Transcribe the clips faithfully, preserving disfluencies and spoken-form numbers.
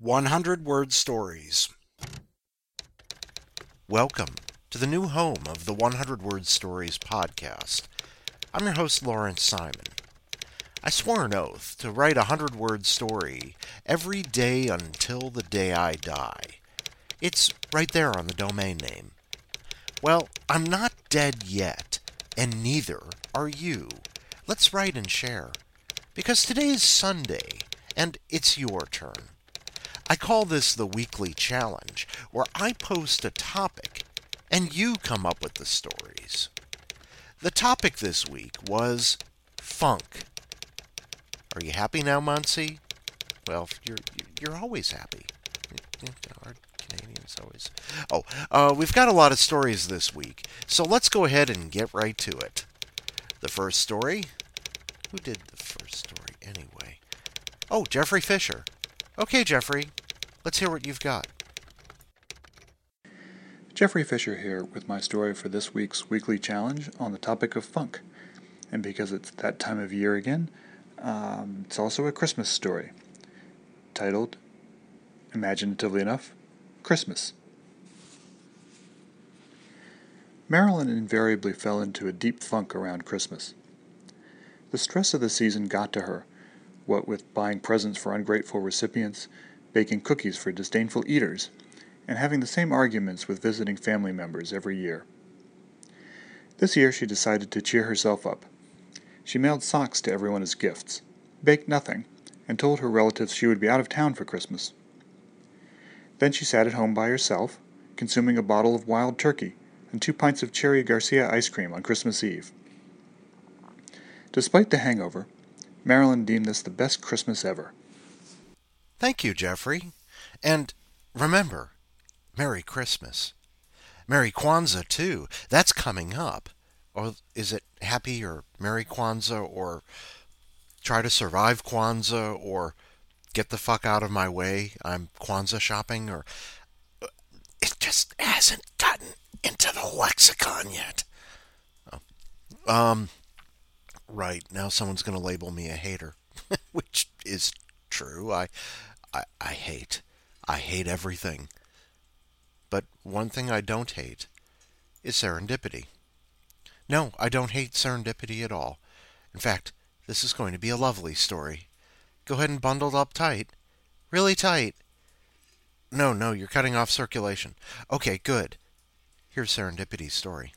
one hundred word stories. Welcome to the new home of the one hundred word stories podcast. I'm your host, Lawrence Simon. I swore an oath to write a one hundred word story every day until the day I die. It's right there on the domain name. Well, I'm not dead yet, and neither are you. Let's write and share. Because today is Sunday, and it's your turn. I call this the weekly challenge, where I post a topic, and you come up with the stories. The topic this week was funk. Are you happy now, Muncie? Well, you're you're always happy. Our Canadians always. Oh, uh, we've got a lot of stories this week, so let's go ahead and get right to it. The first story. Who did the first story anyway? Oh, Jeffrey Fisher. Okay, Jeffrey, let's hear what you've got. Jeffrey Fisher here with my story for this week's weekly challenge on the topic of funk. And because it's that time of year again, um, it's also a Christmas story, titled, imaginatively enough, Christmas. Marilyn invariably fell into a deep funk around Christmas. The stress of the season got to her, what with buying presents for ungrateful recipients, baking cookies for disdainful eaters, and having the same arguments with visiting family members every year. This year she decided to cheer herself up. She mailed socks to everyone as gifts, baked nothing, and told her relatives she would be out of town for Christmas. Then she sat at home by herself, consuming a bottle of wild turkey and two pints of Cherry Garcia ice cream on Christmas Eve. Despite the hangover, Marilyn deemed this the best Christmas ever. Thank you, Jeffrey. And remember, Merry Christmas. Merry Kwanzaa, too. That's coming up. Or is it Happy or Merry Kwanzaa or Try to Survive Kwanzaa or Get the Fuck Out of My Way, I'm Kwanzaa shopping? Or it just hasn't gotten into the lexicon yet. Oh. Um... Right, now someone's going to label me a hater, which is true. I, I, I hate. I hate everything. But one thing I don't hate is serendipity. No, I don't hate serendipity at all. In fact, this is going to be a lovely story. Go ahead and bundle up tight. Really tight. No, no, you're cutting off circulation. Okay, good. Here's Serendipity's story.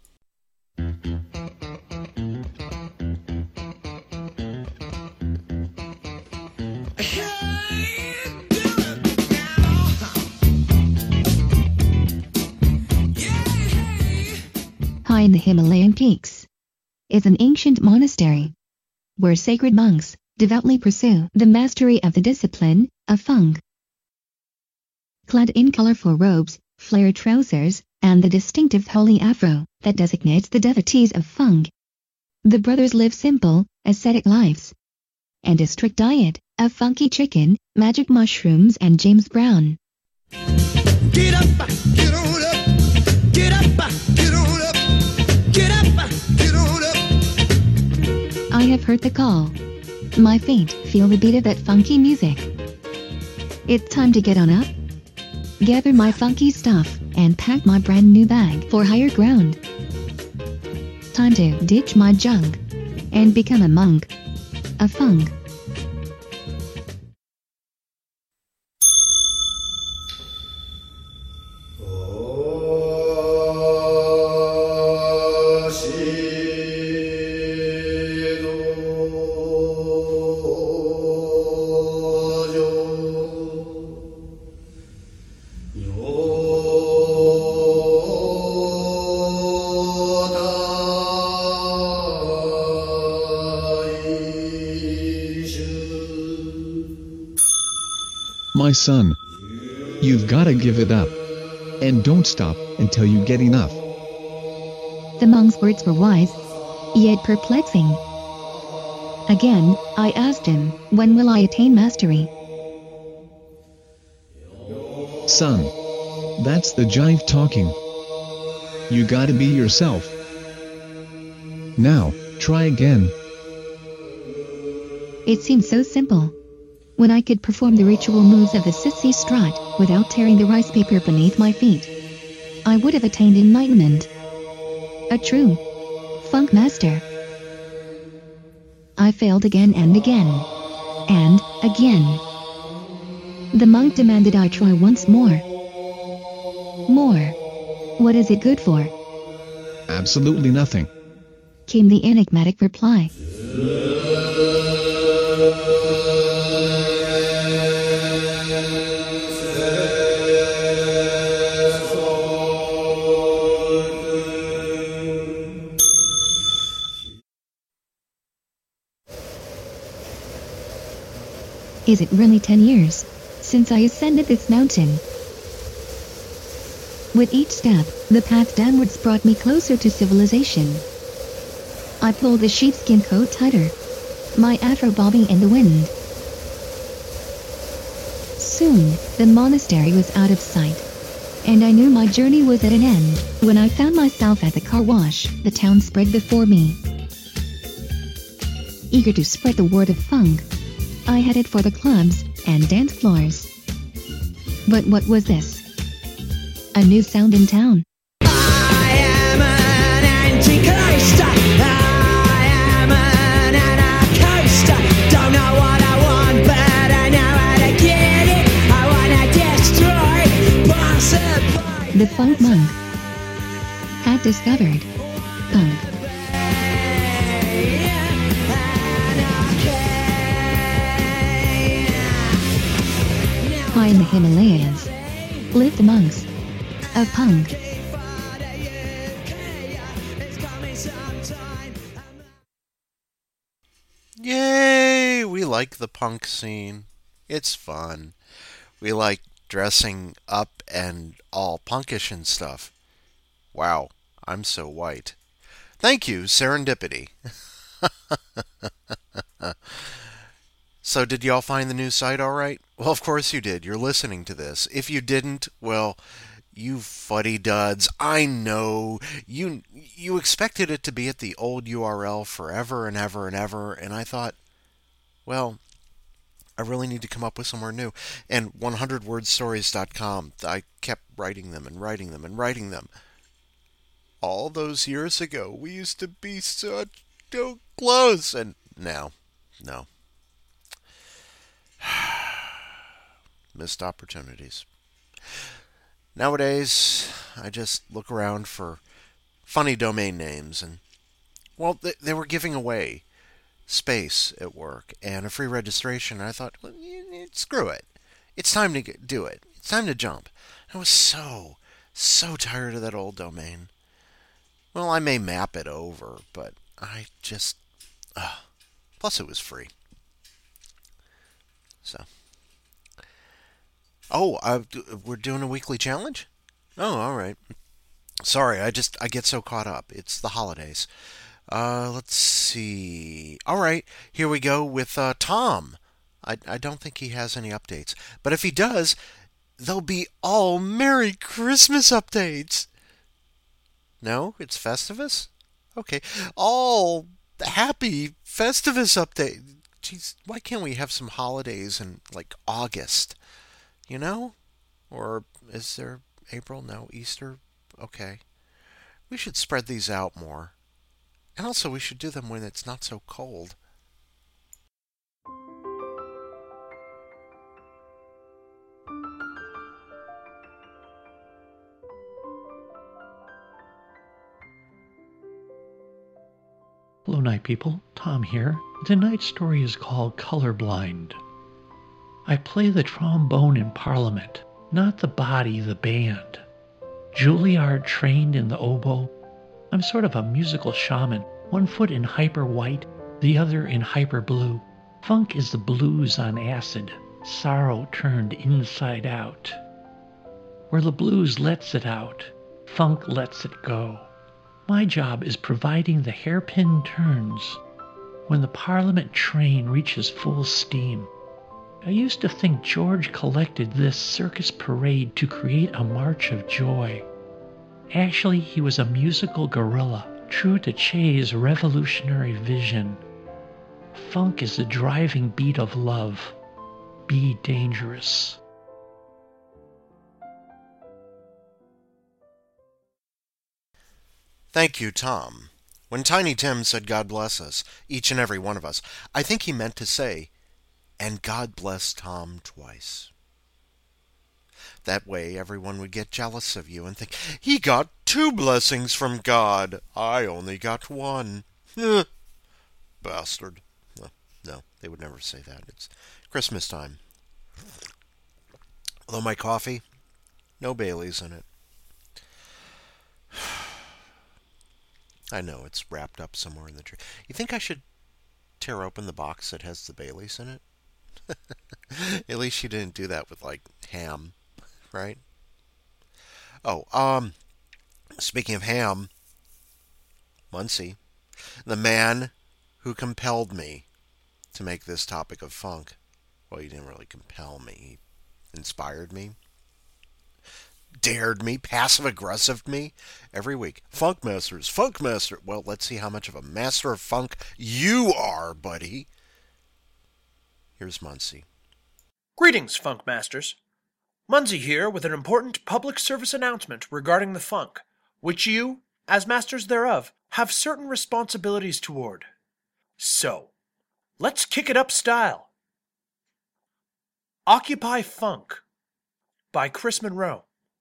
High in the Himalayan peaks is an ancient monastery where sacred monks devoutly pursue the mastery of the discipline of funk. Clad in colorful robes, flared trousers, and the distinctive holy afro that designates the devotees of funk, the brothers live simple, ascetic lives and a strict diet of funky chicken, magic mushrooms, and James Brown. Get up, get on up, get up, get on up. Get up! Get on up! I have heard the call. My feet feel the beat of that funky music. It's time to get on up, gather my funky stuff, and pack my brand new bag for higher ground. Time to ditch my junk and become a monk. A funk. My son, you've got to give it up. And don't stop until you get enough. The monk's words were wise, yet perplexing. Again, I asked him, when will I attain mastery? Son, that's the jive talking. You gotta be yourself. Now, try again. It seems so simple. when I could perform the ritual moves of the sissy strut without tearing the rice paper beneath my feet, I would have attained enlightenment. A true funk master. I failed again and again. And again. The monk demanded I try once more. More. What is it good for? Absolutely nothing. Came the enigmatic reply. Is it really ten years since I ascended this mountain? With each step, the path downwards brought me closer to civilization. I pulled the sheepskin coat tighter, my afro bobbing in the wind. Soon, the monastery was out of sight, and I knew my journey was at an end. When I found myself at the car wash, the town spread before me. Eager to spread the word of funk, I headed for the clubs and dance floors. But what was this? A new sound in town. I am an antichrist. I am an anarchist. Don't know what I want, but I know how to get it. I wanna destroy, possibly. The funk monk had discovered funk. High in the Himalayas lived the monks of punk. Yay! We like the punk scene. It's fun. We like dressing up and all punkish and stuff. Wow, I'm so white. Thank you, Serendipity. So did y'all find the new site all right? Well, of course you did. You're listening to this. If you didn't, well, you fuddy-duds, I know. You you expected it to be at the old U R L forever and ever and ever, and I thought, well, I really need to come up with somewhere new. And one hundred word stories dot com, I kept writing them and writing them and writing them. All those years ago, we used to be so, so close, and now, no. Missed opportunities. Nowadays, I just look around for funny domain names, and, well, they, they were giving away space at work and a free registration, and I thought, well, screw it. It's time to get, do it. It's time to jump. I was so, so tired of that old domain. Well, I may map it over, but I just... Uh, plus, it was free. So... Oh, uh, we're doing a weekly challenge? Oh, all right. Sorry, I just, I get so caught up. It's the holidays. Uh, let's see. All right, here we go with uh, Tom. I, I don't think he has any updates. But if he does, they'll be all Merry Christmas updates. No, it's Festivus? Okay. All Happy Festivus update. Jeez, why can't we have some holidays in, like, August? You know? Or is there April? No, Easter? Okay. We should spread these out more. And also we should do them when it's not so cold. Hello, night people. Tom here. Tonight's story is called Colorblind. I play the trombone in Parliament, not the body, the band. Juilliard trained in the oboe. I'm sort of a musical shaman, one foot in hyper white, the other in hyper blue. Funk is the blues on acid, sorrow turned inside out. Where the blues lets it out, funk lets it go. My job is providing the hairpin turns when the Parliament train reaches full steam. I used to think George collected this circus parade to create a march of joy. Actually, he was a musical gorilla, true to Che's revolutionary vision. Funk is the driving beat of love. be dangerous. Thank you, Tom. When Tiny Tim said God bless us, each and every one of us, I think he meant to say, and God bless Tom twice. That way everyone would get jealous of you and think, he got two blessings from God. I only got one. Bastard. No, no, they would never say that. It's Christmas time. Although my coffee, no Baileys in it. I know, it's wrapped up somewhere in the tree. You think I should tear open the box that has the Baileys in it? At least you didn't do that with, like, ham, right? Oh, um, speaking of ham, Muncie, the man who compelled me to make this topic of funk. Well, he didn't really compel me. He inspired me. Dared me, passive-aggressive me, every week. Funk Masters, Funk Master. Well, let's see how much of a master of funk you are, buddy. Here's Muncie. Greetings, Funk Masters. Muncie here with an important public service announcement regarding the funk, which you, as masters thereof, have certain responsibilities toward. So, let's kick it up style. Occupy Funk by Chris Monroe.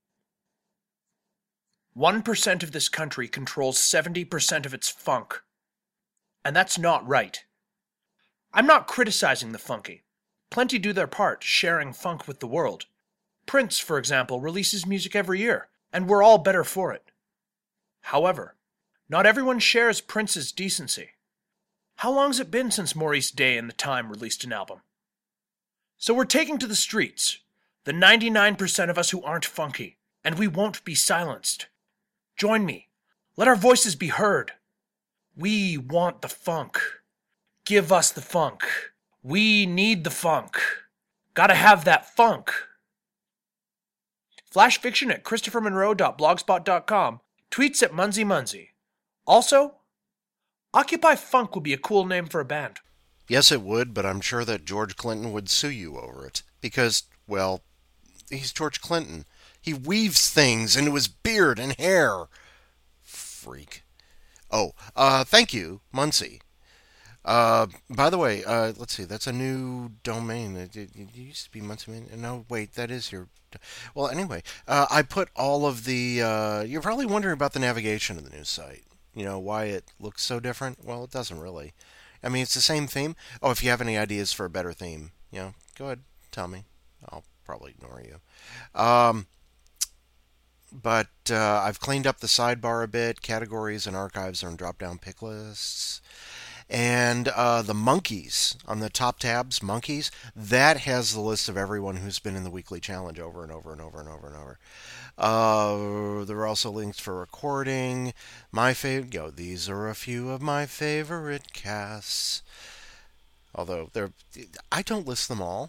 One percent of this country controls seventy percent of its funk. And that's not right. I'm not criticizing the funky. Plenty do their part, sharing funk with the world. Prince, for example, releases music every year, and we're all better for it. However, not everyone shares Prince's decency. How long's it been since Maurice Day and The Time released an album? So we're taking to the streets, the ninety-nine percent of us who aren't funky, and we won't be silenced. Join me. Let our voices be heard. We want the funk. Give us the funk. We need the funk. Gotta have that funk. Flash fiction at christopher monroe dot blogspot dot com. Tweets at Munzie Munzie. Also, Occupy Funk would be a cool name for a band. Yes, it would, but I'm sure that George Clinton would sue you over it. Because, well, he's George Clinton. He weaves things into his beard and hair. Freak. Oh, uh, thank you, Muncie. Uh, by the way, uh, let's see, that's a new domain. It, it, it used to be Muncie. No, wait, that is your... Well, anyway, uh, I put all of the... Uh, you're probably wondering about the navigation of the new site. You know, why it looks so different? Well, it doesn't really. I mean, it's the same theme. Oh, if you have any ideas for a better theme, you know, go ahead, tell me. I'll probably ignore you. Um... But uh, I've cleaned up the sidebar a bit. Categories and archives are in drop-down pick lists. And uh, the monkeys on the top tabs, monkeys, that has the list of everyone who's been in the weekly challenge over and over and over and over and over. Uh, there are also links for recording. My favorite, go, these are a few of my favorite casts. Although, they're, I don't list them all.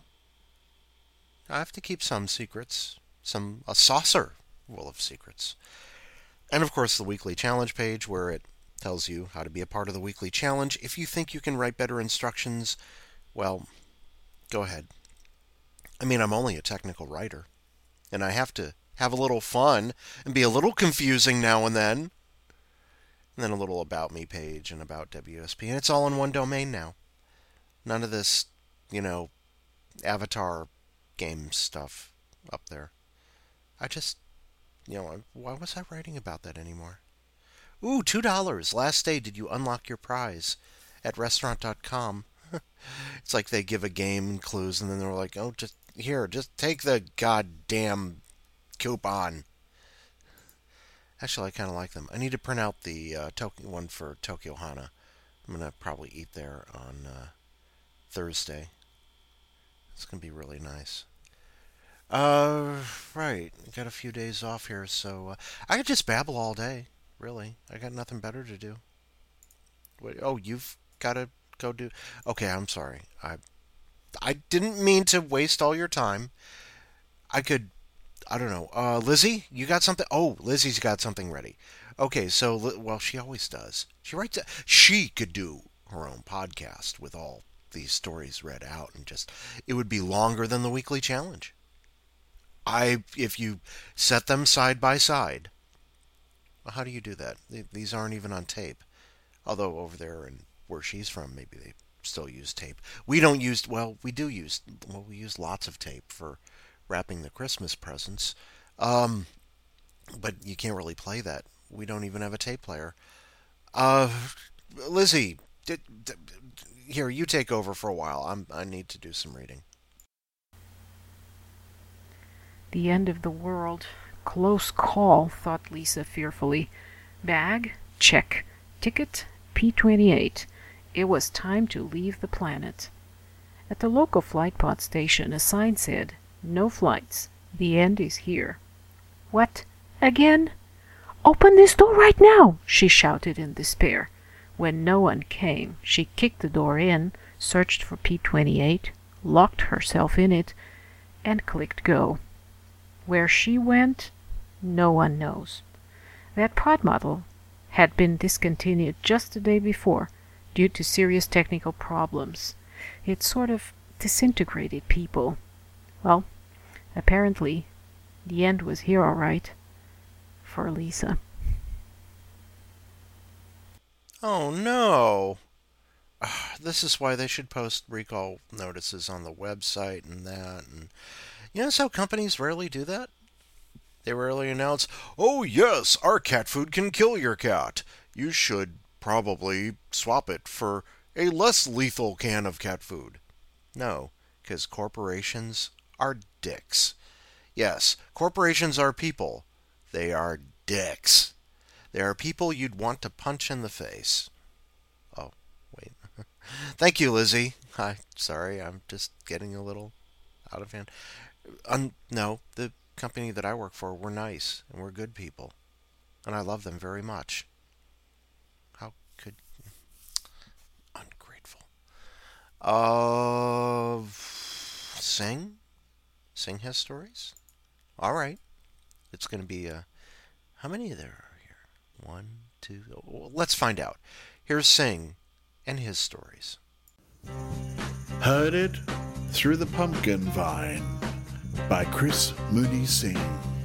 I have to keep some secrets. Some, a saucer full of secrets. And of course the weekly challenge page where it tells you how to be a part of the weekly challenge. If you think you can write better instructions, well, go ahead. I mean, I'm only a technical writer, and I have to have a little fun and be a little confusing now and then. And then a little about me page and about W S P, and it's all in one domain now. None of this, you know, avatar game stuff up there. I just... You know, why was I writing about that anymore? Ooh, two dollars. Last day, did you unlock your prize at restaurant dot com? It's like they give a game and clues, and then they're like, oh, just here, just take the goddamn coupon. Actually, I kind of like them. I need to print out the uh, Tokyo one for Tokyo Hana. I'm going to probably eat there on uh, Thursday. It's going to be really nice. Uh, right. Got a few days off here, so uh, I could just babble all day. Really, I got nothing better to do. Wait, oh, you've got to go do. Okay, I'm sorry. I, I didn't mean to waste all your time. I could, I don't know. Uh, Lizzie, you got something? Oh, Lizzie's got something ready. Okay, so well, she always does. She writes. She could do her own podcast with all these stories read out, and just it would be longer than the weekly challenge. I if you set them side by side. Well, how do you do that? These aren't even on tape. Although over there and where she's from, maybe they still use tape. We don't use, well, we do use, well, we use lots of tape for wrapping the Christmas presents. Um, but you can't really play that. We don't even have a tape player. Uh, Lizzie, d- d- here, you take over for a while. I'm, I need to do some reading. The end of the world. Close call, thought Lisa fearfully. Bag? Check. Ticket? P twenty-eight. It was time to leave the planet. At the local flight pod station, a sign said, "No flights. The end is here." What? Again? "Open this door right now!" she shouted in despair. When no one came, she kicked the door in, searched for P twenty-eight, locked herself in it, and clicked go. Where she went, no one knows. That pod model had been discontinued just the day before due to serious technical problems. It sort of disintegrated people. Well, apparently, the end was here all right. For Lisa. Oh no! This is why they should post recall notices on the website and that. And you notice how companies rarely do that? They rarely announce, "Oh yes, our cat food can kill your cat. You should probably swap it for a less lethal can of cat food." No, because corporations are dicks. Yes, corporations are people. They are dicks. They are people you'd want to punch in the face. Oh, wait. Thank you, Lizzie. Hi, sorry, I'm just getting a little out of hand. Um, no, the company that I work for, we're nice, and we're good people. And I love them very much. How could... Ungrateful. Uh... Sing? Sing has stories? Alright. It's going to be, uh... how many there are here? One, two... Well, let's find out. Here's Sing and his stories. Herded Through the Pumpkin Vine by Chris Mooney Sing.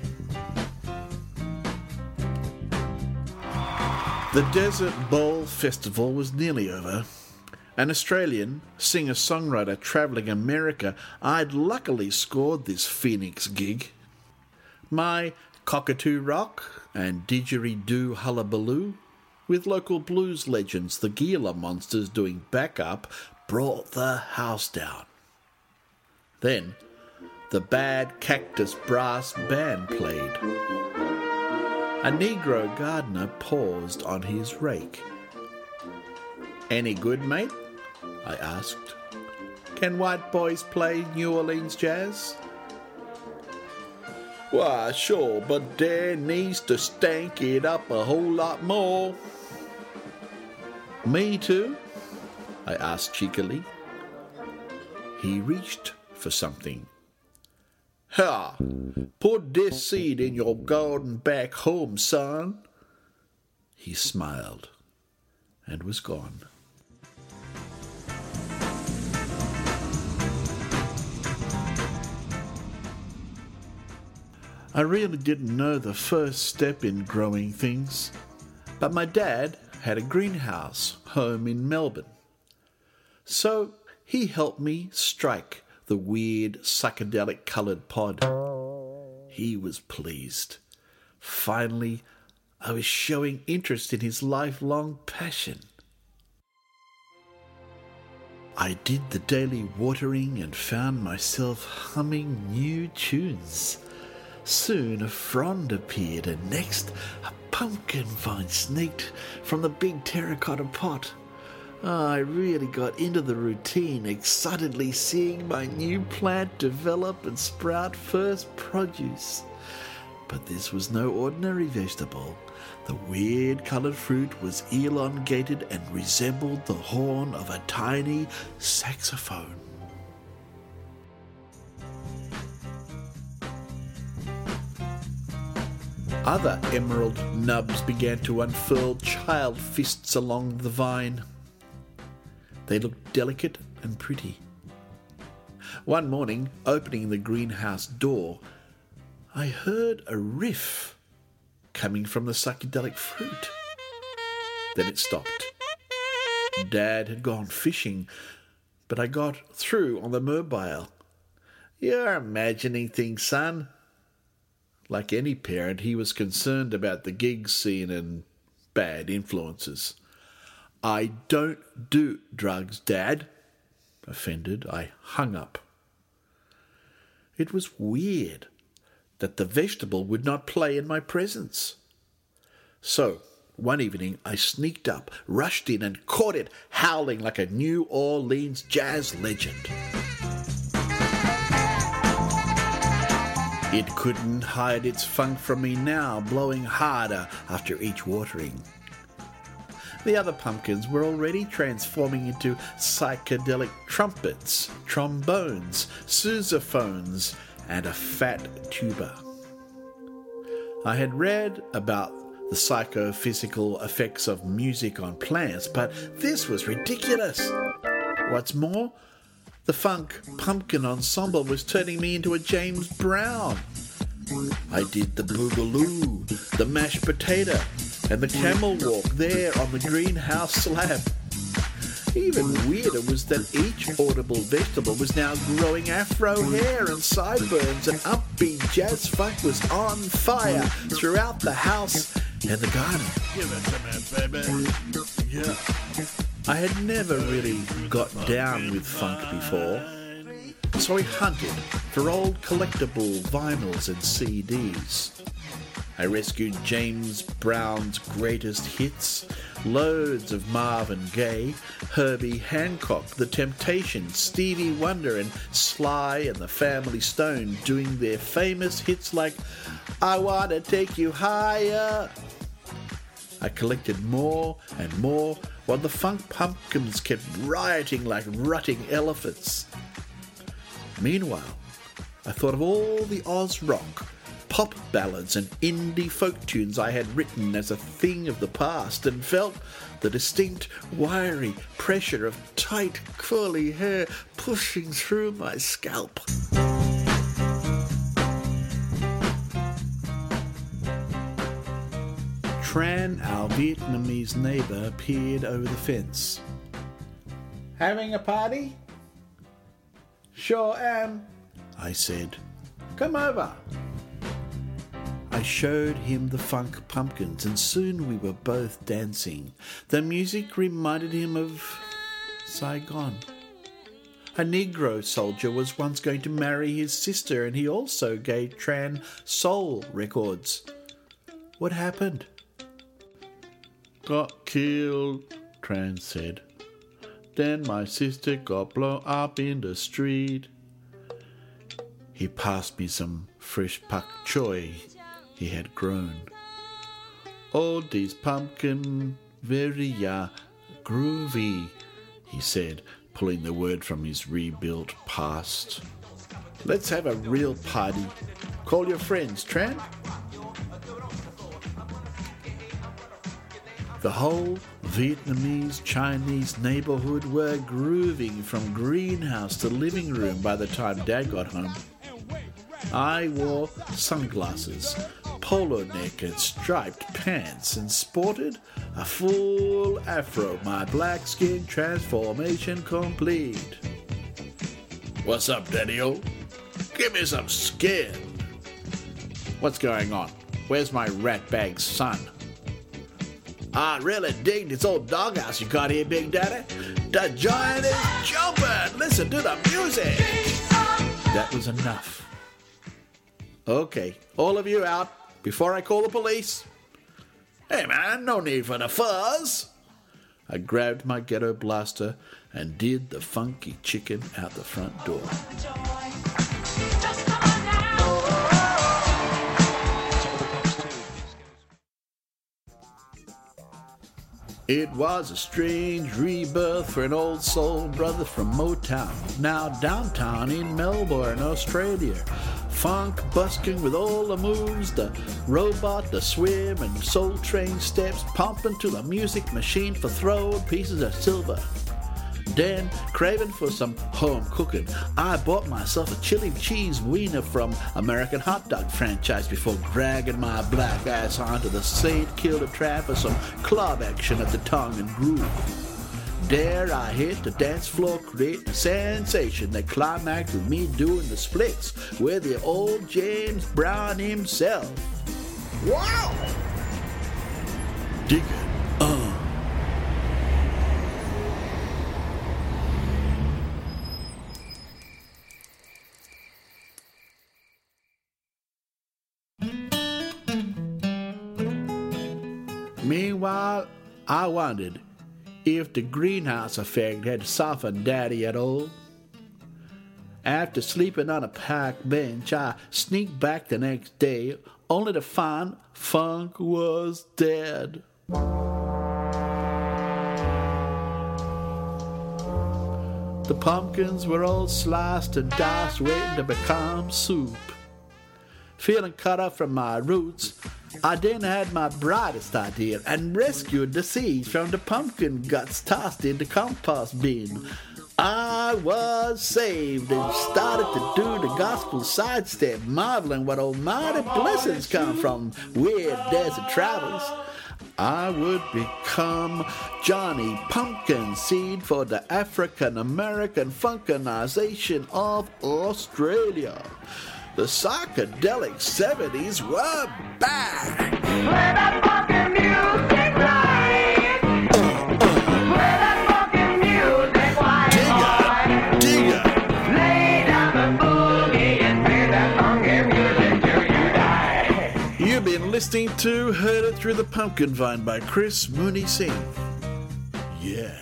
The Desert Bowl Festival was nearly over. An Australian singer-songwriter travelling America, I'd luckily scored this Phoenix gig. My cockatoo rock and didgeridoo hullabaloo, with local blues legends the Gila Monsters doing backup, brought the house down. Then the Bad Cactus Brass Band played. A Negro gardener paused on his rake. "Any good, mate?" I asked. "Can white boys play New Orleans jazz?" "Why, sure, but there needs to stank it up a whole lot more." "Me too?" I asked cheekily. He reached for something. "Ha! Put this seed in your garden back home, son." He smiled and was gone. I really didn't know the first step in growing things, but my dad had a greenhouse home in Melbourne. So he helped me strike the weird psychedelic coloured pod. He was pleased. Finally, I was showing interest in his lifelong passion. I did the daily watering and found myself humming new tunes. Soon a frond appeared, and next a pumpkin vine snaked from the big terracotta pot. Oh, I really got into the routine, excitedly seeing my new plant develop and sprout first produce. But this was no ordinary vegetable. The weird coloured fruit was elongated and resembled the horn of a tiny saxophone. Other emerald nubs began to unfurl child fists along the vine. They looked delicate and pretty. One morning, opening the greenhouse door, I heard a riff coming from the psychedelic fruit. Then it stopped. Dad had gone fishing, but I got through on the mobile. "You're imagining things, son." Like any parent, he was concerned about the gig scene and bad influences. "I don't do drugs, Dad." Offended, I hung up. It was weird that the vegetable would not play in my presence. So, one evening I sneaked up, rushed in and caught it howling like a New Orleans jazz legend. It couldn't hide its funk from me now, blowing harder after each watering. The other pumpkins were already transforming into psychedelic trumpets, trombones, sousaphones, and a fat tuba. I had read about the psychophysical effects of music on plants, but this was ridiculous. What's more, the funk pumpkin ensemble was turning me into a James Brown. I did the boogaloo, the mashed potato, and the camel walk there on the greenhouse slab. Even weirder was that each audible vegetable was now growing afro hair and sideburns, and upbeat jazz funk was on fire throughout the house and the garden. Give it to me, baby. Yeah. I had never really got down with funk before, so I hunted for old collectible vinyls and C Ds. I rescued James Brown's greatest hits, loads of Marvin Gaye, Herbie Hancock, The Temptations, Stevie Wonder, and Sly and the Family Stone doing their famous hits like "I Wanna Take You Higher." I collected more and more while the funk pumpkins kept rioting like rutting elephants. Meanwhile, I thought of all the Oz rock, pop ballads and indie folk tunes I had written as a thing of the past, and felt the distinct, wiry pressure of tight, curly hair pushing through my scalp. Tran, our Vietnamese neighbour, peered over the fence. "Having a party?" "Sure am," I said. "Come over." I showed him the funk pumpkins, and soon we were both dancing. The music reminded him of Saigon. A Negro soldier was once going to marry his sister, and he also gave Tran soul records. What happened? "Got killed," Tran said. "Then my sister got blown up in the street." He passed me some fresh pak choy he had grown. "Oh, these pumpkin very uh, groovy," he said, pulling the word from his rebuilt past. "Let's have a real party. Call your friends, Tran." The whole Vietnamese Chinese neighborhood were grooving from greenhouse to living room by the time Dad got home. I wore sunglasses, polo neck and striped pants, and sported a full afro, my black skin transformation complete. "What's up, Daddy-o? Give me some skin." "What's going on? Where's my ratbag son?" "I really dig this old doghouse you got here, Big Daddy. The joint is jumping. Listen to the music." That was enough. "Okay, all of you out before I call the police." "Hey man, no need for the fuzz." I grabbed my ghetto blaster and did the funky chicken out the front door. It was a strange rebirth for an old soul brother from Motown, now downtown in Melbourne, Australia. Funk busking with all the moves, the robot, the swim and soul train steps, pumping to the music machine for throwing pieces of silver. Then, craving for some home cooking, I bought myself a chili cheese wiener from American Hot Dog franchise before dragging my black ass onto the Saint Kilda track for some club action at the Tongue and Groove. There I hit the dance floor, creating a sensation that climaxed with me doing the splits with the old James Brown himself. Wow! Dig it. Uh. Meanwhile, I wondered if the greenhouse effect had softened Daddy at all. After sleeping on a park bench, I sneaked back the next day, only to find Funk was dead. The pumpkins were all sliced and diced, waiting to become soup. Feeling cut off from my roots, I then had my brightest idea and rescued the seeds from the pumpkin guts tossed in the compost bin. I was saved and started to do the gospel sidestep, marveling what almighty blessings come from weird desert travels. I would become Johnny Pumpkin Seed for the African American funkinization of Australia. The psychedelic seventies were back. Play that fucking music right. Play that fucking music right. Digga, digga. Lay down the boogie and play that funky music till you die. You've been listening to Heard It Through the Pumpkin Vine by Chris Mooney Singh. Yeah.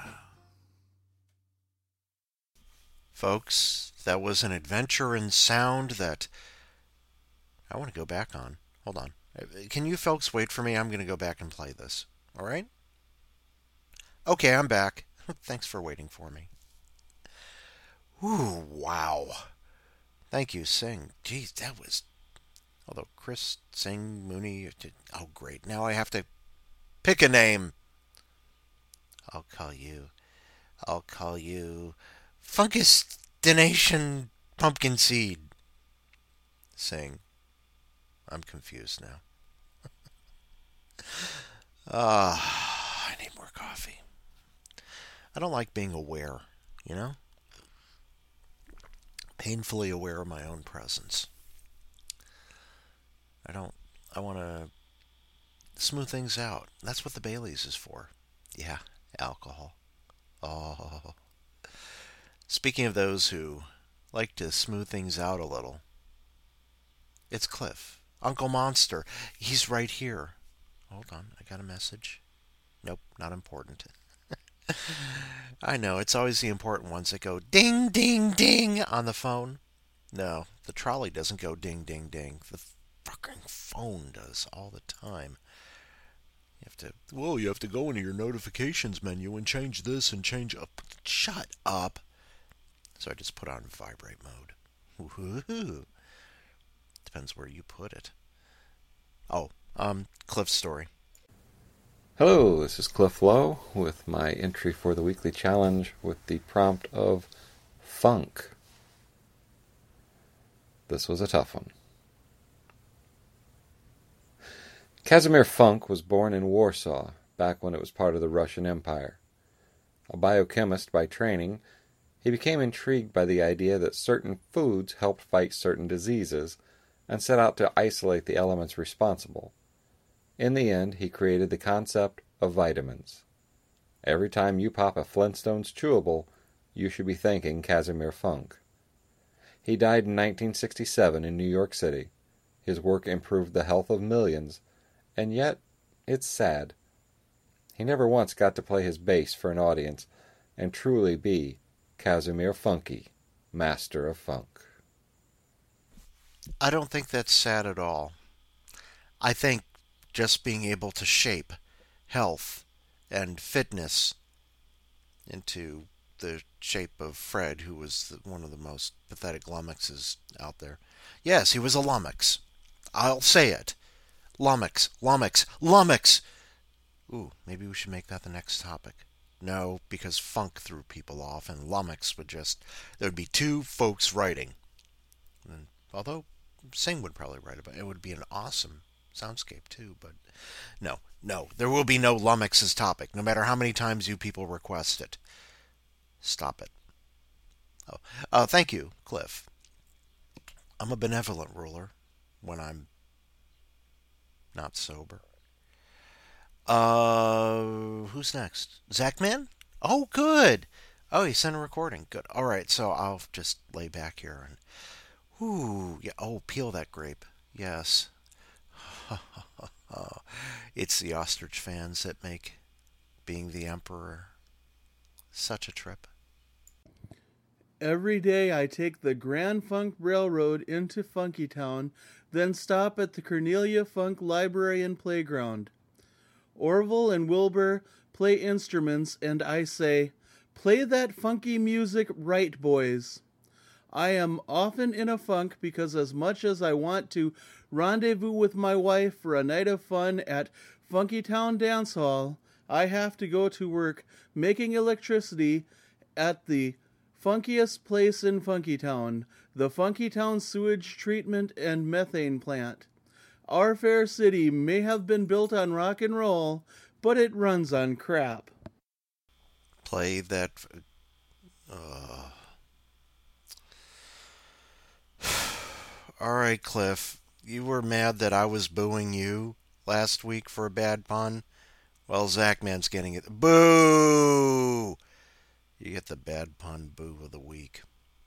Folks, that was an adventure in sound that I want to go back on. Hold on. Can you folks wait for me? I'm going to go back and play this. All right? Okay, I'm back. Thanks for waiting for me. Ooh, wow. Thank you, Singh. Geez, that was... Although Chris, Singh, Mooney... Oh, great. Now I have to pick a name. I'll call you... I'll call you... Funkistination Pumpkin Seed. Sing. I'm confused now. Ah, uh, I need more coffee. I don't like being aware, you know? Painfully aware of my own presence. I don't, I want to smooth things out. That's what the Baileys is for. Yeah, alcohol. Oh. Speaking of those who like to smooth things out a little, it's Cliff, Uncle Monster. He's right here. Hold on, I got a message. Nope, not important. I know, it's always the important ones that go ding, ding, ding on the phone. No, the trolley doesn't go ding, ding, ding. The fucking phone does all the time. You have to, whoa, you have to go into your notifications menu and change this and change up. Shut up. So I just put on vibrate mode. Woohoo. Depends where you put it. Oh, um, Cliff's story. Hello, this is Cliff Lowe with my entry for the weekly challenge with the prompt of funk. This was a tough one. Casimir Funk was born in Warsaw, back when it was part of the Russian Empire. A biochemist by training, he became intrigued by the idea that certain foods helped fight certain diseases, and set out to isolate the elements responsible. In the end, he created the concept of vitamins. Every time you pop a Flintstones chewable, you should be thanking Casimir Funk. He died in nineteen sixty-seven in New York City. His work improved the health of millions, and yet, it's sad. He never once got to play his bass for an audience and truly be Casimir Funky, master of funk. I don't think that's sad at all. I think just being able to shape health and fitness into the shape of Fred, who was the, one of the most pathetic lummoxes out there. Yes, he was a lummox. I'll say it. Lummox, lummox, lummox! Ooh, maybe we should make that the next topic. No, because funk threw people off, and lummox would just... There would be two folks writing. And, although, Sing would probably write about it. It would be an awesome soundscape, too, but... No, no, there will be no lummox's topic, no matter how many times you people request it. Stop it. Oh, uh, thank you, Cliff. I'm a benevolent ruler when I'm not sober. Uh, who's next? Zachman? Oh, good. Oh, he sent a recording. Good. All right, so I'll just lay back here and, ooh, yeah. Oh, peel that grape. Yes. It's the ostrich fans that make being the emperor such a trip. Every day I take the Grand Funk Railroad into Funkytown, then stop at the Cornelia Funk Library and Playground. Orville and Wilbur play instruments, and I say, "Play that funky music right, boys." I am often in a funk because as much as I want to rendezvous with my wife for a night of fun at Funkytown Dance Hall, I have to go to work making electricity at the funkiest place in Funkytown, the Funkytown Sewage Treatment and Methane Plant. Our fair city may have been built on rock and roll, but it runs on crap. Play that... Uh... All right, Cliff. You were mad that I was booing you last week for a bad pun? Well, Zachman's getting it. Boo! You get the bad pun boo of the week.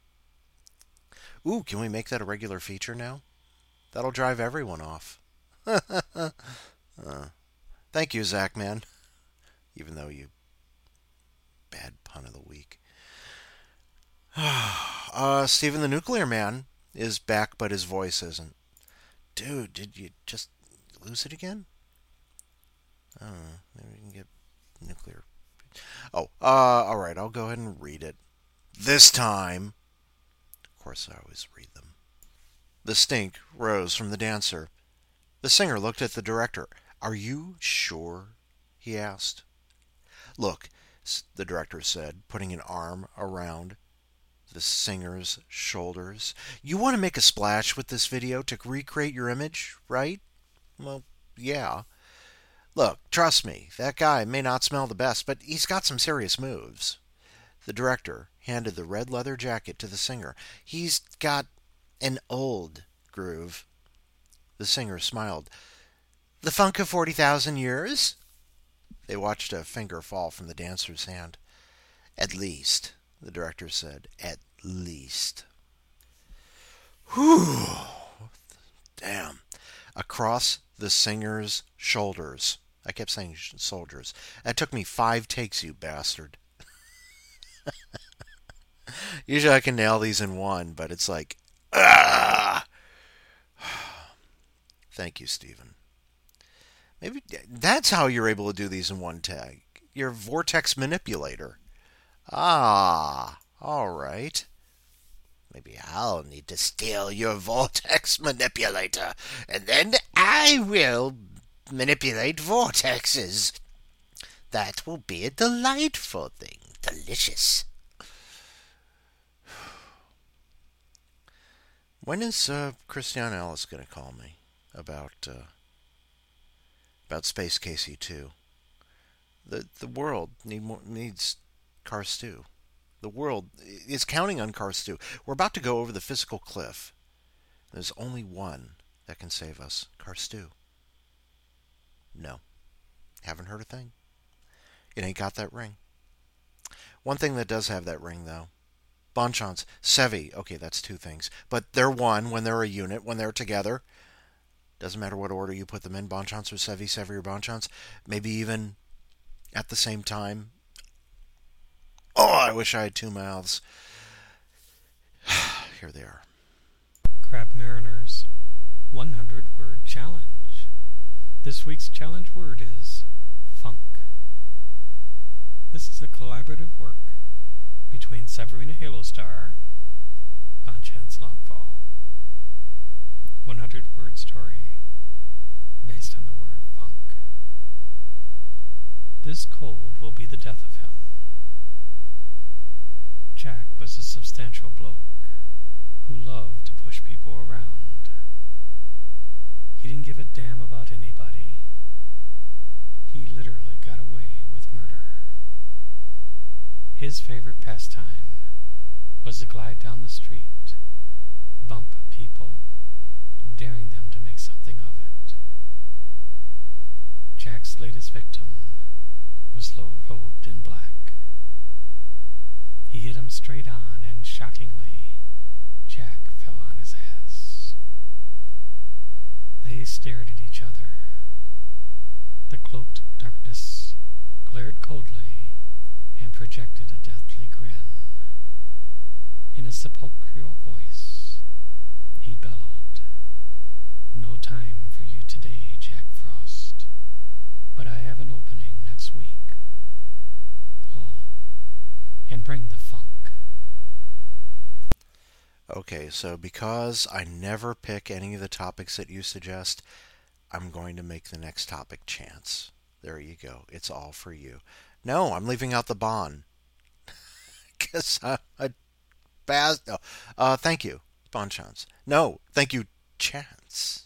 Ooh, can we make that a regular feature now? That'll drive everyone off. uh, thank you, Zachman. Even though you... Bad pun of the week. uh, Stephen the Nuclear Man is back, but his voice isn't. Dude, did you just lose it again? I don't know. Maybe we can get nuclear... Oh, uh, alright, I'll go ahead and read it. This time... Of course, I always read them. The stink rose from the dancer. The singer looked at the director. Are you sure? He asked. Look, the director said, putting an arm around the singer's shoulders. You want to make a splash with this video to recreate your image, right? Well, yeah. Look, trust me, that guy may not smell the best, but he's got some serious moves. The director handed the red leather jacket to the singer. He's got an old groove. The singer smiled. The funk of forty thousand years? They watched a finger fall from the dancer's hand. At least, the director said. At least. Whew. Damn. Across the singer's shoulders. I kept saying soldiers. That took me five takes, you bastard. Usually I can nail these in one, but it's like, ah! Thank you, Stephen. Maybe that's how you're able to do these in one tag. You're a vortex manipulator. Ah, all right. Maybe I'll need to steal your vortex manipulator, and then I will manipulate vortexes. That will be a delightful thing. Delicious. When is uh, Christian Ellis going to call me about uh, about Space K C two? The the world need more, needs Karstu. The world is counting on Karstu. We're about to go over the physical cliff. There's only one that can save us. Karstu. No. Haven't heard a thing. It ain't got that ring. One thing that does have that ring, though. Bonchance. Sevi. Okay, that's two things. But they're one when they're a unit, when they're together. Doesn't matter what order you put them in. Bonchance or Sevi, Sevi or Bonchance. Maybe even at the same time. Oh, I wish I had two mouths. Here they are. Crab Mariners one hundred word challenge. This week's challenge word is funk. This is a collaborative work between Severina Halostar, Bonchance Longfall. one hundred word story based on the word funk. This cold will be the death of him. Jack was a substantial bloke who loved to push people around. He didn't give a damn about anybody. He literally got away with murder. His favorite pastime was to glide down the street, bump people, daring them to make something of it. Jack's latest victim was robed in black. He hit him straight on, and shockingly, Jack fell on his ass. They stared at each other. The cloaked darkness glared coldly and projected a deathly grin. In a sepulchral voice, he bellowed, "No time for you today, Jack Frost, but I have an opening next week. Oh, and bring the funk." Okay, so because I never pick any of the topics that you suggest, I'm going to make the next topic Chance. There you go. It's all for you. No, I'm leaving out the Bond. Because I'm a bad... Oh, uh, thank you, Bond Chance. No, thank you, Chance.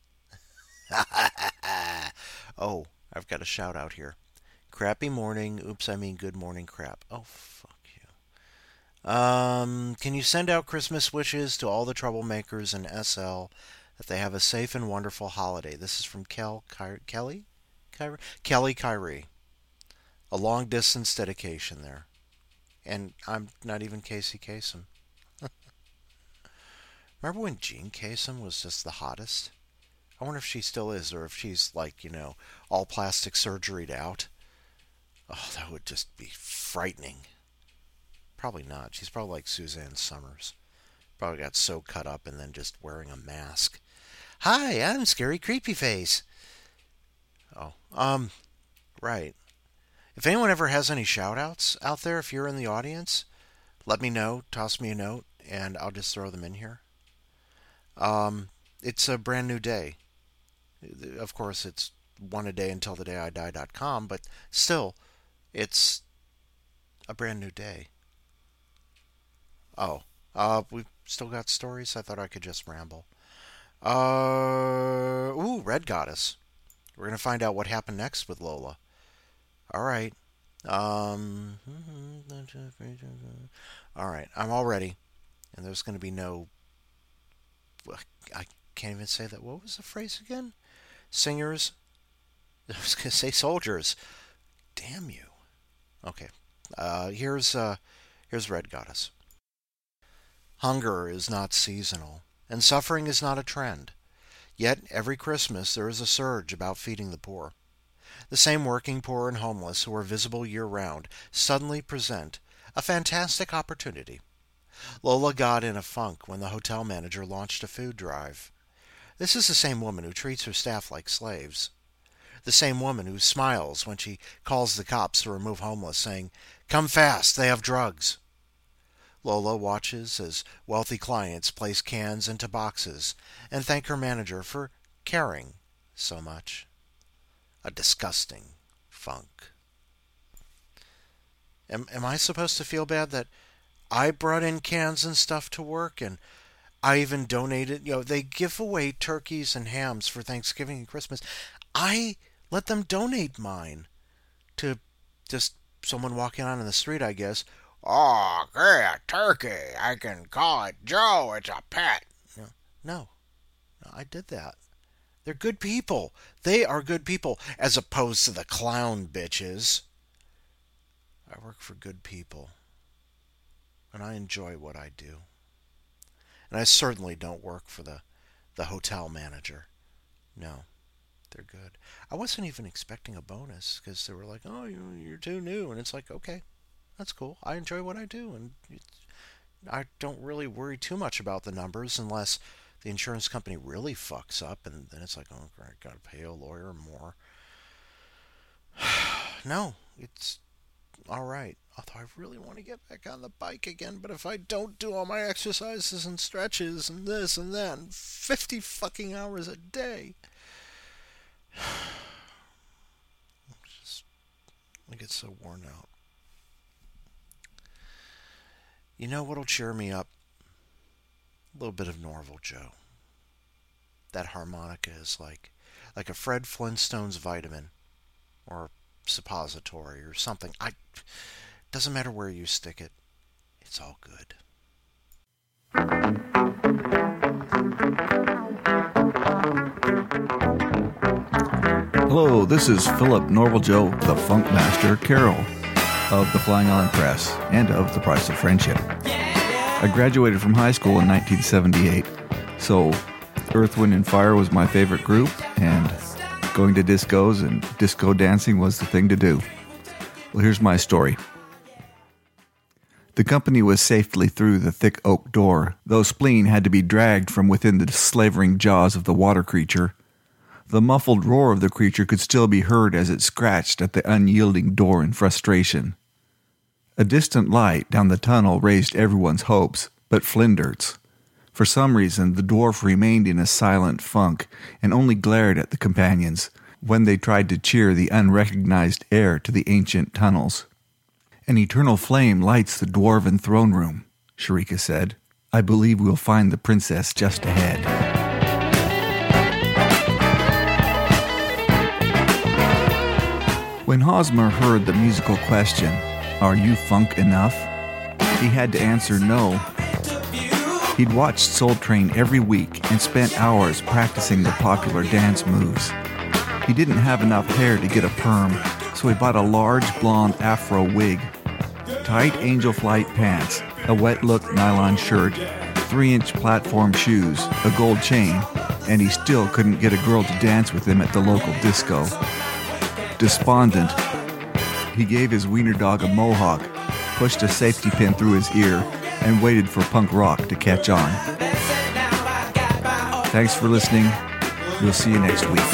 Oh, I've got a shout out here. Crappy morning. Oops, I mean good morning crap. Oh, fuck you. Um, can you send out Christmas wishes to all the troublemakers in S L that they have a safe and wonderful holiday? This is from Kel, Ky- Kelly? Kyrie? Kelly Kyrie. A long distance dedication there. And I'm not even Casey Kasem. Remember when Jean Kasem was just the hottest? I wonder if she still is, or if she's like, you know, all plastic surgeried out. Oh, that would just be frightening. Probably not. She's probably like Suzanne Summers. Probably got so cut up and then just wearing a mask. Hi, I'm Scary Creepy Face. Oh, um, right. If anyone ever has any shout-outs out there, if you're in the audience, let me know. Toss me a note, and I'll just throw them in here. Um, it's a brand new day. Of course, it's one a day until the day I die dot com, but still, it's a brand new day. Oh, uh, we've still got stories? I thought I could just ramble. Uh, ooh, Red Goddess. We're going to find out what happened next with Lola. All right. Um, all right, I'm all ready. And there's going to be no... I can't even say that. What was the phrase again? Singers? I was going to say soldiers. Damn you. Okay. Uh, here's, uh, here's Red Goddess. Hunger is not seasonal, and suffering is not a trend. Yet every Christmas there is a surge about feeding the poor. The same working poor and homeless who are visible year-round suddenly present a fantastic opportunity. Lola got in a funk when the hotel manager launched a food drive. This is the same woman who treats her staff like slaves. The same woman who smiles when she calls the cops to remove homeless, saying, "Come fast, they have drugs." Lola watches as wealthy clients place cans into boxes and thank her manager for caring so much. A disgusting funk. Am, am I supposed to feel bad that I brought in cans and stuff to work, and I even donated, you know, they give away turkeys and hams for Thanksgiving and Christmas. I let them donate mine to just someone walking on in the street, I guess. "Oh, great, turkey. I can call it Joe. It's a pet." No, no, I did that. They're good people. They are good people, as opposed to the clown bitches. I work for good people, and I enjoy what I do. And I certainly don't work for the, the hotel manager. No, they're good. I wasn't even expecting a bonus, because they were like, "Oh, you're too new." And it's like, okay, that's cool. I enjoy what I do, and it's, I don't really worry too much about the numbers unless the insurance company really fucks up, and then it's like, oh, great, gotta pay a lawyer more. No, it's all right. Although I really want to get back on the bike again, but if I don't do all my exercises and stretches and this and that, and fifty fucking hours a day, just I get so worn out. You know what'll cheer me up? A little bit of Norval Joe. That harmonica is like like a Fred Flintstone's vitamin or suppository or something. I doesn't matter where you stick it. It's all good. Hello, this is Philip Norval Joe, the Funk Master Carroll of the Flying Island Press and of The Price of Friendship. I graduated from high school in nineteen seventy-eight, so Earth, Wind and Fire was my favorite group, and going to discos and disco dancing was the thing to do. Well, here's my story. The company was safely through the thick oak door, though Spleen had to be dragged from within the slavering jaws of the water creature. The muffled roar of the creature could still be heard as it scratched at the unyielding door in frustration. A distant light down the tunnel raised everyone's hopes, but Flinder's. For some reason, the dwarf remained in a silent funk and only glared at the companions when they tried to cheer the unrecognized heir to the ancient tunnels. An eternal flame lights the dwarven throne room, Sharika said. I believe we'll find the princess just ahead. When Hosmer heard the musical question, "Are you funk enough?" he had to answer no. He'd watched Soul Train every week and spent hours practicing the popular dance moves. He didn't have enough hair to get a perm, so he bought a large blonde afro wig. Tight Angel Flight pants, a wet-look nylon shirt, three-inch platform shoes, a gold chain, and he still couldn't get a girl to dance with him at the local disco. Despondent, he gave his wiener dog a mohawk, pushed a safety pin through his ear, and waited for punk rock to catch on. Thanks for listening. We'll see you next week.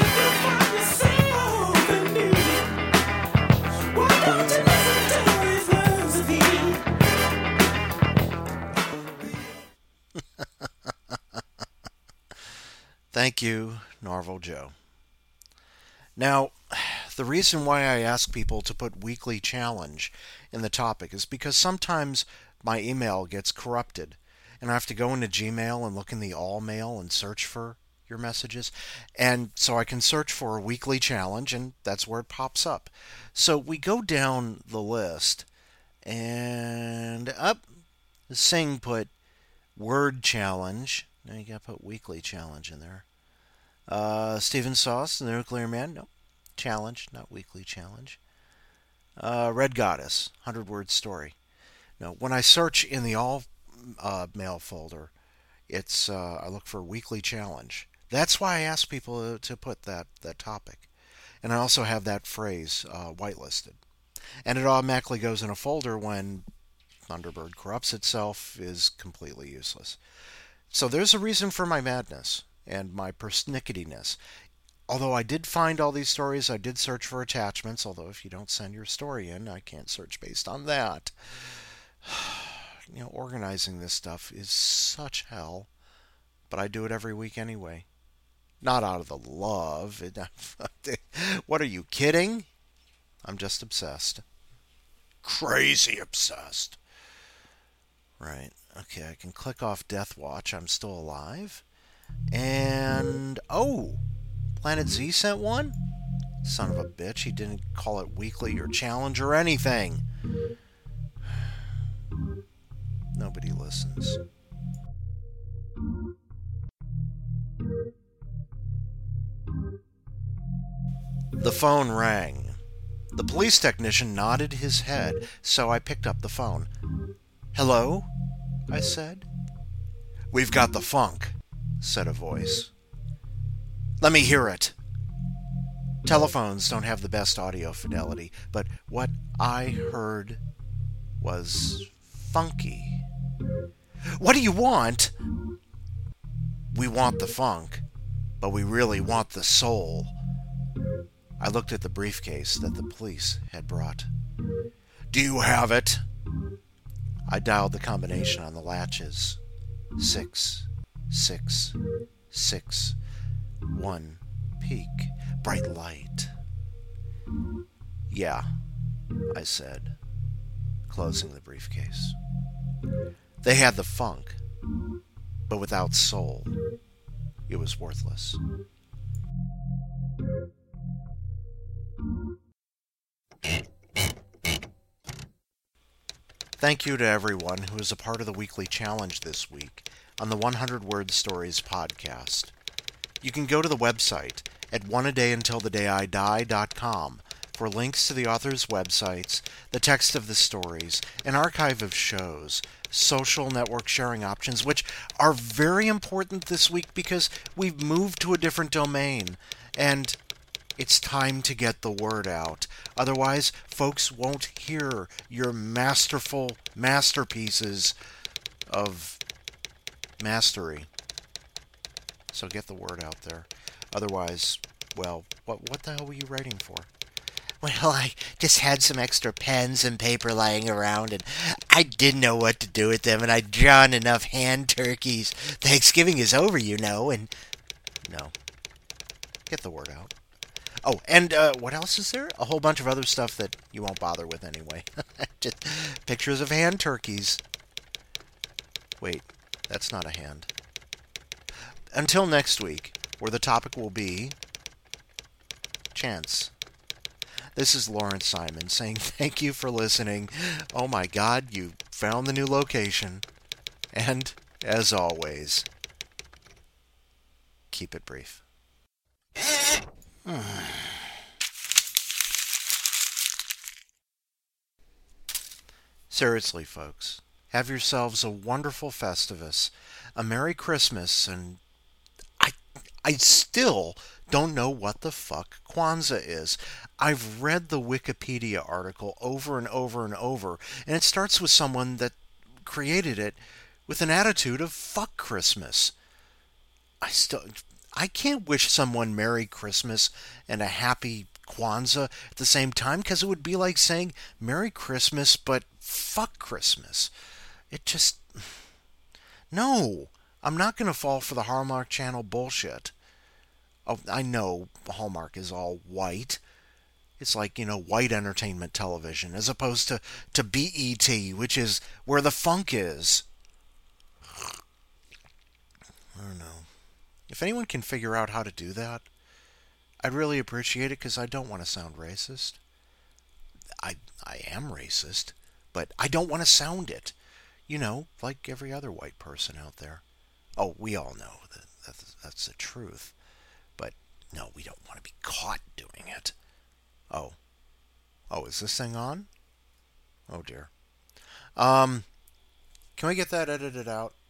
Thank you, Norval Joe. Now, the reason why I ask people to put weekly challenge in the topic is because sometimes my email gets corrupted, and I have to go into Gmail and look in the all mail and search for your messages, and so I can search for a weekly challenge, and that's where it pops up. So we go down the list, and up, Singh put word challenge. Now you gotta put weekly challenge in there. Uh, Stephen Sauce, the Nuclear Man, no, challenge, not weekly challenge. Uh, Red Goddess, hundred word story. No, when I search in the all uh, mail folder, it's uh, I look for weekly challenge. That's why I ask people to put that, that topic. And I also have that phrase uh, whitelisted. And it automatically goes in a folder when Thunderbird Corrupts Itself is completely useless. So there's a reason for my madness and my pernickettiness. Although I did find all these stories, I did search for attachments, although if you don't send your story in, I can't search based on that. You know, organizing this stuff is such hell, but I do it every week anyway. Not out of the love. What, are you kidding? I'm just obsessed. Crazy obsessed. Right. Okay, I can click off Death Watch. I'm still alive. And, oh, Planet Z sent one? Son of a bitch, he didn't call it weekly or challenge or anything. Nobody listens. The phone rang. The police technician nodded his head, so I picked up the phone. "Hello?" I said. "We've got the funk," said a voice. "Let me hear it." Telephones don't have the best audio fidelity, but what I heard was funky. "What do you want?" "We want the funk, but we really want the soul." I looked at the briefcase that the police had brought. "Do you have it?" I dialed the combination on the latches. Six, six, six, one, peak, bright light. Yeah, I said, closing the briefcase. They had the funk, but without soul, it was worthless. Thank you to everyone who is a part of the weekly challenge this week on the one hundred Word Stories podcast. You can go to the website at one a day until the day I die dot com for links to the author's websites, the text of the stories, an archive of shows, social network sharing options, which are very important this week because we've moved to a different domain, and it's time to get the word out. Otherwise, folks won't hear your masterful masterpieces of mastery. So get the word out there. Otherwise, well, what what the hell were you writing for? Well, I just had some extra pens and paper lying around, and I didn't know what to do with them, and I'd drawn enough hand turkeys. Thanksgiving is over, you know, and... No. Get the word out. Oh, and uh, what else is there? A whole bunch of other stuff that you won't bother with anyway. Just pictures of hand turkeys. Wait, that's not a hand. Until next week, where the topic will be... chance. This is Lawrence Simon saying thank you for listening. Oh my God, you found the new location. And, as always, keep it brief. Seriously, folks, have yourselves a wonderful Festivus, a Merry Christmas, and I, I still don't know what the fuck Kwanzaa is. I've read the Wikipedia article over and over and over, and it starts with someone that created it with an attitude of fuck Christmas. I still... I can't wish someone Merry Christmas and a Happy Kwanzaa at the same time, because it would be like saying Merry Christmas, but fuck Christmas. It just... No, I'm not going to fall for the Hallmark Channel bullshit. Oh, I know Hallmark is all white. It's like, you know, white entertainment television, as opposed to, to B E T, which is where the funk is. I don't know. If anyone can figure out how to do that, I'd really appreciate it, because I don't want to sound racist. I I am racist, but I don't want to sound it. You know, like every other white person out there. Oh, we all know that that's, that's the truth. But no, we don't want to be caught doing it. Oh. Oh, is this thing on? Oh dear. Um, can we get that edited out?